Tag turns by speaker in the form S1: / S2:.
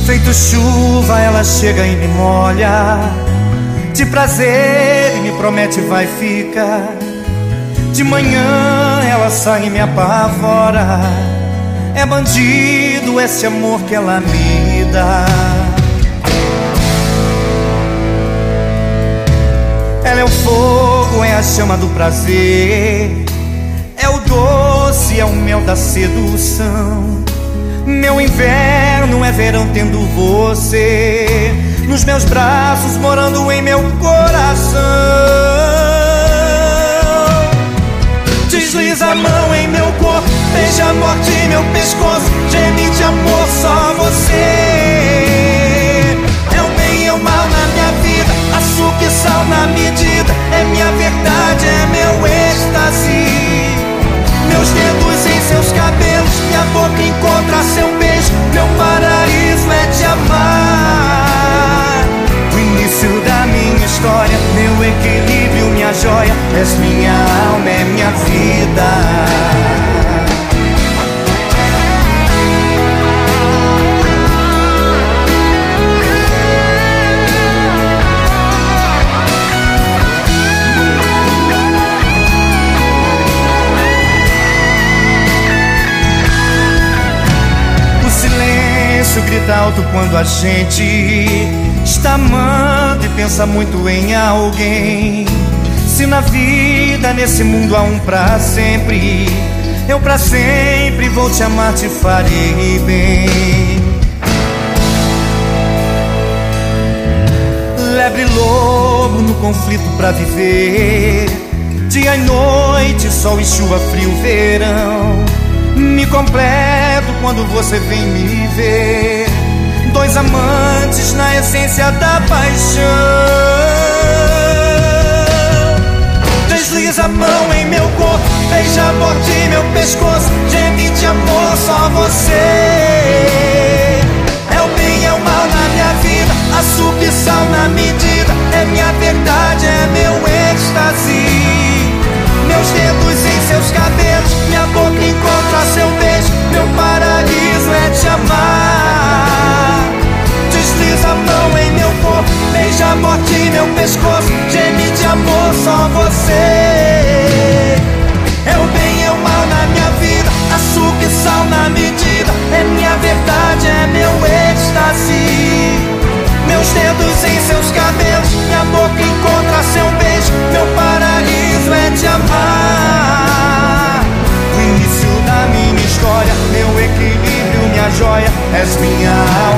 S1: Feito chuva, ela chega e me molha de prazer e me promete vai ficar. De manhã ela sai e me apavora. É bandido esse amor que ela me dá. Ela é o fogo, é a chama do prazer, é o doce, é o mel da sedução. Meu inverno é verão tendo você nos meus braços, morando em meu coração. Desliza a mão em meu corpo, beija a morte em meu pescoço, geme de amor só você. É o bem e o mal na minha vida, açúcar e sal na medida. É minha verdade, é meu êxtase. Meus dedos em seus cabelos, minha boca encontra seu beijo. Meu paraíso é te amar. O início da minha história, meu equilíbrio, minha joia. És minha alma, é minha vida. Grita alto quando a gente está amando e pensa muito em alguém. Se na vida, nesse mundo há um pra sempre, eu pra sempre vou te amar, te farei bem. Lebre e lobo no conflito pra viver, dia e noite, sol e chuva, frio, verão. Me completo quando você vem me ver. Dois amantes na essência da paixão. Desliza a mão em meu corpo, beija a morte em meu pescoço, geme de amor só você. É o bem e é o mal na minha vida, açúcar e sal na medida. É minha verdade, é meu êxtase. Meus dedos em seus cabelos, minha boca encontra seu beijo. Meu paraíso é te amar. Desliza a mão em meu corpo, beija a morte em meu pescoço, geme de amor só você. É o bem e o mal na minha vida, açúcar e sal na medida. É minha verdade, é meu êxtase. Meus dedos em seus cabelos, minha boca encontra seu beijo. Meu paraíso é te amar. O início da minha história, meu equilíbrio, minha joia. És minha alma.